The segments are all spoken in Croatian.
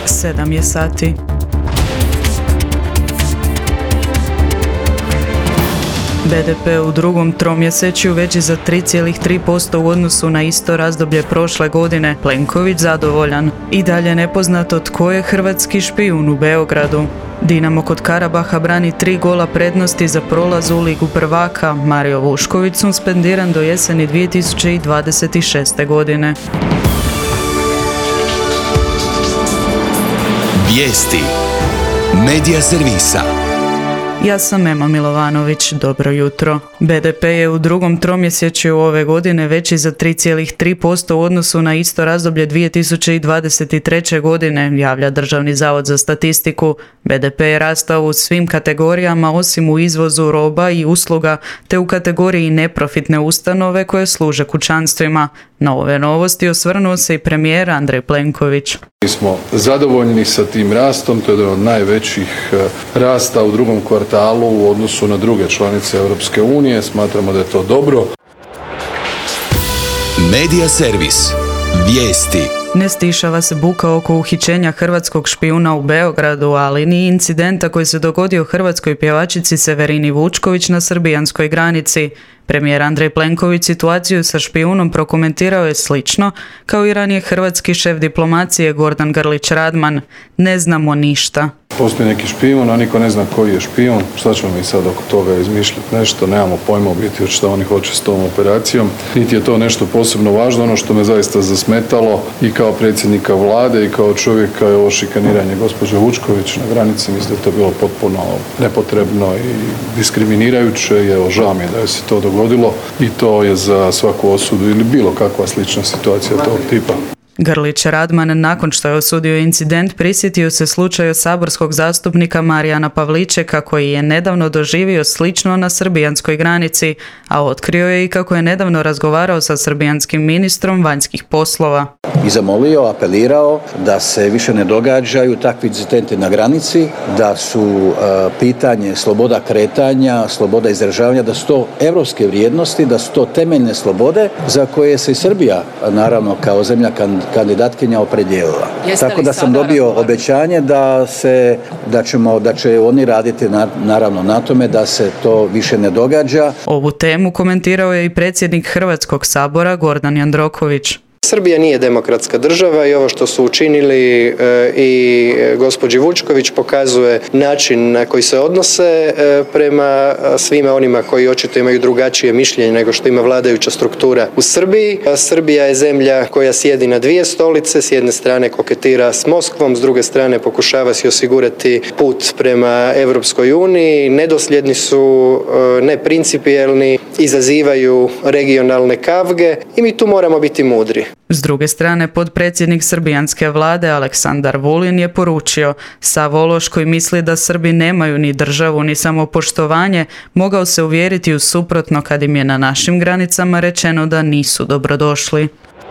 7 je sati. BDP u drugom tromjesečju veći za 3,3% u odnosu na isto razdoblje prošle godine. Plenković zadovoljan. I dalje nepoznato tko je hrvatski špijun u Beogradu. Dinamo kod Karabaha brani 3 gola prednosti za prolaz u Ligu prvaka. Mario Vušković suspendiran do jeseni 2026. godine. Vijesti Medija servisa. Ja sam Ema Milovanović, dobro jutro. BDP je u drugom tromjesečju ove godine veći za 3,3% u odnosu na isto razdoblje 2023. godine, javlja Državni zavod za statistiku. BDP je rastao u svim kategorijama osim u izvozu roba i usluga, te u kategoriji neprofitne ustanove koje služe kućanstvima. Na ove novosti osvrnuo se i premijer Andrej Plenković. Mi smo zadovoljni sa tim rastom, to je jedan od najvećih rasta u drugom kvartalu u odnosu na druge članice Europske unije. Smatramo da je to dobro. Medija servis. Vijesti. Ne stišava se buka oko uhićenja hrvatskog špijuna u Beogradu, ali ni incidenta koji se dogodio hrvatskoj pjevačici Severini Vučković na srbijanskoj granici. Premijer Andrej Plenković situaciju sa špijunom prokomentirao je slično kao i ranije hrvatski šef diplomacije Gordan Grlić Radman. Ne znamo ništa. Postoji neki špijun, a niko ne zna koji je špijun. Šta ćemo mi sad oko toga izmišljati nešto? Nemamo pojma u biti što oni hoće s tom operacijom. Niti je to nešto posebno važno. Ono što me zaista zasmetalo i kao predsjednika vlade i kao čovjeka je ovo šikaniranje gospođe Vučković na granici. Mislim da je to bilo potpuno nepotrebno i diskriminirajuće. I evo, žao mi je da je se to dogodilo i to je za svaku osudu ili bilo kakva slična situacija tog tipa. Grlić Radman, nakon što je osudio incident, prisjetio se slučaju saborskog zastupnika Marijana Pavličeka koji je nedavno doživio slično na srbijanskoj granici, a otkrio je i kako je nedavno razgovarao sa srbijanskim ministrom vanjskih poslova. I zamolio, apelirao da se više ne događaju takvi incidenti na granici, da su pitanje sloboda kretanja, sloboda izražavanja, da su to europske vrijednosti, da su to temeljne slobode za koje se i Srbija, naravno kao zemlja kandidatkinja opredijelila. Tako da sam dobio obećanje da će oni raditi naravno na tome da se to više ne događa. Ovu temu komentirao je i predsjednik Hrvatskog sabora Gordan Jandroković. Srbija nije demokratska država i ovo što su učinili i gospođi Vučković pokazuje način na koji se odnose prema svima onima koji očito imaju drugačije mišljenje nego što ima vladajuća struktura u Srbiji. Srbija je zemlja koja sjedi na dvije stolice, s jedne strane koketira s Moskvom, s druge strane pokušava si osigurati put prema Europskoj uniji, nedosljedni su, neprincipijelni, izazivaju regionalne kavge i mi tu moramo biti mudri. S druge strane, potpredsjednik srbijanske vlade Aleksandar Vulin je poručio: sav ološ koji misli da Srbi nemaju ni državu ni samopoštovanje mogao se uvjeriti u suprotno kad im je na našim granicama rečeno da nisu dobrodošli.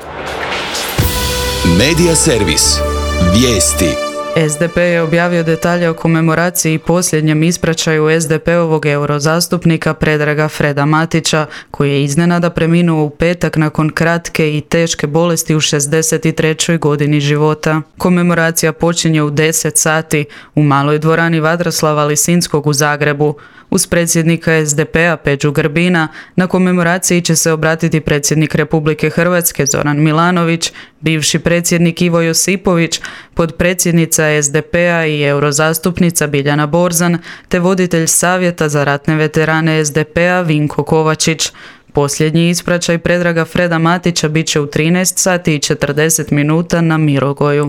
Medija servis. Vijesti. SDP je objavio detalje o komemoraciji i posljednjem ispraćaju SDP-ovog eurozastupnika Predraga Freda Matića, koji je iznenada preminuo u petak nakon kratke i teške bolesti u 63. godini života. Komemoracija počinje u 10 sati u maloj dvorani Vadraslava Lisinskog u Zagrebu. Uz predsjednika SDP-a Peđu Grbina na komemoraciji će se obratiti predsjednik Republike Hrvatske Zoran Milanović, bivši predsjednik Ivo Josipović, potpredsjednica SDP-a i eurozastupnica Biljana Borzan, te voditelj Savjeta za ratne veterane SDP-a Vinko Kovačić. Posljednji ispraćaj Predraga Freda Matića bit će u 13 sati i 40 minuta na Mirogoju.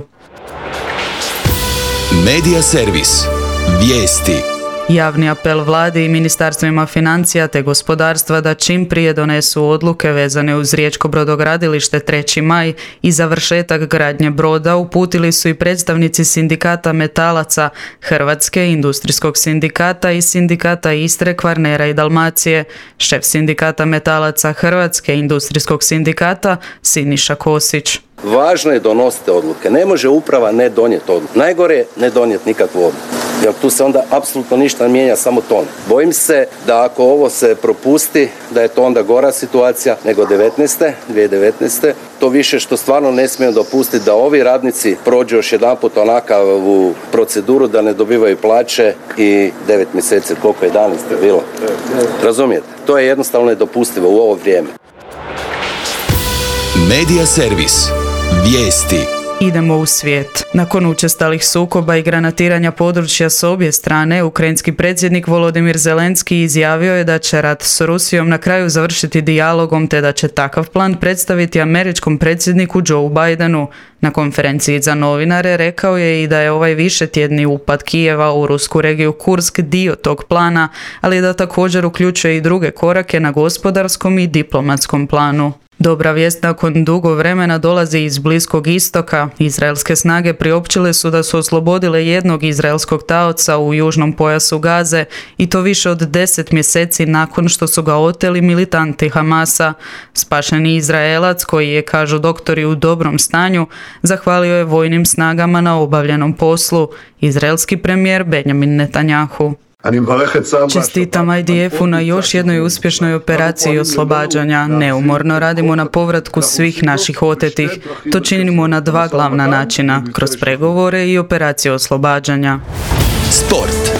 Medija servis. Vijesti. Javni apel vladi i ministarstvima financija te gospodarstva da čim prije donesu odluke vezane uz riječko brodogradilište 3. maj i završetak gradnje broda uputili su i predstavnici sindikata metalaca Hrvatske, industrijskog sindikata i sindikata Istre, Kvarnera i Dalmacije. Šef sindikata metalaca Hrvatske, industrijskog sindikata Siniša Kosić. važno je donositi odluke. Ne može uprava ne donijeti odluku. Najgore je ne donijeti nikakvu odluku. Jer tu se onda apsolutno ništa ne mijenja, samo ton. Bojim se da ako ovo se propusti, da je to onda gora situacija nego 2019. To više što stvarno ne smijemo dopustiti da ovi radnici prođu još jedanput onakavu proceduru da ne dobivaju plaće i 9 mjeseci, koliko je 11 bilo. Razumijete? To je jednostavno nedopustivo u ovo vrijeme. Medija servis. Vijesti. Idemo u svijet. Nakon učestalih sukoba i granatiranja područja s obje strane, ukrajinski predsjednik Volodimir Zelenski izjavio je da će rat s Rusijom na kraju završiti dijalogom te da će takav plan predstaviti američkom predsjedniku Joe Bidenu. Na konferenciji za novinare rekao je i da je ovaj višetjedni upad Kijeva u rusku regiju Kursk dio tog plana, ali da također uključuje i druge korake na gospodarskom i diplomatskom planu. Dobra vijest nakon dugo vremena dolazi iz Bliskog istoka. Izraelske snage priopćile su da su oslobodile jednog izraelskog taoca u južnom pojasu Gaze i to više od 10 mjeseci nakon što su ga oteli militanti Hamasa. Spašeni Izraelac, koji je, kažu doktori, u dobrom stanju, zahvalio je vojnim snagama na obavljenom poslu. Izraelski premijer Benjamin Netanjahu. Čestitam IDF-u na još jednoj uspješnoj operaciji oslobađanja. Neumorno radimo na povratku svih naših otetih. To činimo na dva glavna načina, kroz pregovore i operacije oslobađanja. Sport.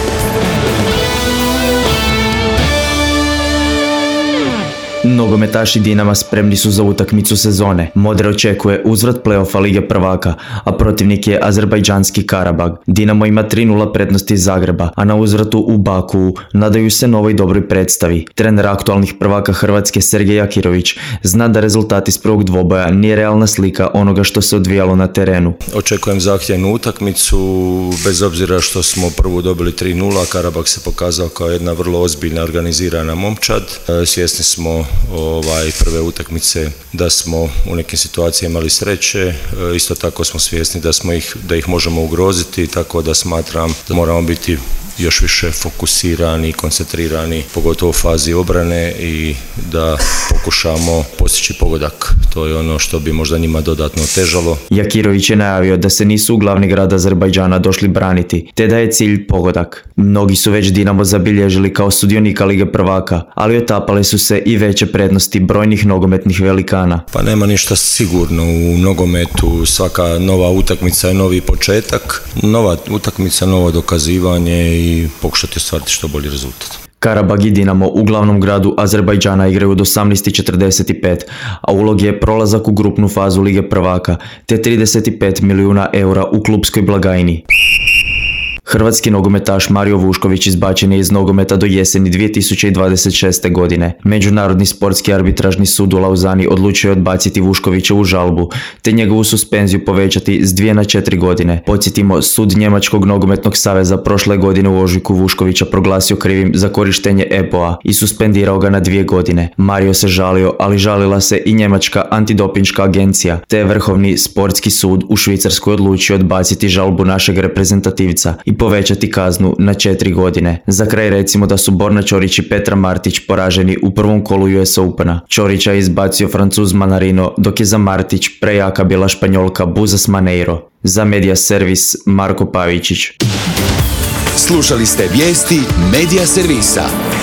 Nogometaši Dinama spremni su za utakmicu sezone. Modre očekuje uzvrat play-offa Lige prvaka, a protivnik je azerbajdžanski Karabag. Dinamo ima 3:0 prednosti iz Zagreba, a na uzvratu u Bakuu nadaju se novoj dobroj predstavi. Trener aktualnih prvaka Hrvatske Sergej Jakirović zna da rezultat iz prvog dvoboja nije realna slika onoga što se odvijalo na terenu. Očekujem zahtjevnu utakmicu, bez obzira što smo prvu dobili 3:0, Karabag se pokazao kao jedna vrlo ozbiljna organizirana momčad. Svjesni smo prve utakmice da smo u nekim situacijama imali sreće, isto tako smo svjesni da ih možemo ugroziti, tako da smatram da moramo biti još više fokusirani i koncentrirani, pogotovo u fazi obrane, i da pokušamo postići pogodak. To je ono što bi možda njima dodatno otežalo. Jakirović je najavio da se nisu u glavni grad Azerbajdžana došli braniti, te da je cilj pogodak. Mnogi su već Dinamo zabilježili kao sudionika Lige prvaka, ali otapale su se i veće prednosti brojnih nogometnih velikana. Pa nema ništa sigurno u nogometu, svaka nova utakmica je novi početak, nova utakmica, novo dokazivanje i pokušati ostvariti što bolji rezultat. Karabag i Dinamo u glavnom gradu Azerbajdžana igraju od 18:45, a ulog je prolazak u grupnu fazu Lige prvaka, te 35 milijuna eura u klubskoj blagajni. Hrvatski nogometaš Mario Vušković izbačen je iz nogometa do jeseni 2026. godine. Međunarodni sportski arbitražni sud u Lauzani odlučio je odbaciti Vuškovićevu žalbu, te njegovu suspenziju povećati s 2 na 4 godine. Podsjetimo, sud Njemačkog nogometnog saveza prošle godine u ožujku Vuškovića proglasio krivim za korištenje EPO-a i suspendirao ga na 2 godine. Mario se žalio, ali žalila se i Njemačka antidopinška agencija, te je Vrhovni sportski sud u Švicarskoj odlučio odbaciti žalbu našeg reprezentativca i povećati kaznu na 4 godine. Za kraj recimo da su Borna Ćorić i Petra Martić poraženi u prvom kolu US Opena. Ćorića je izbacio Francuz Manarino, dok je za Martić prejaka bila Španjolka Buzas Maneiro. Za Medija servis Marko Pavičić. Slušali ste vijesti Medija servisa.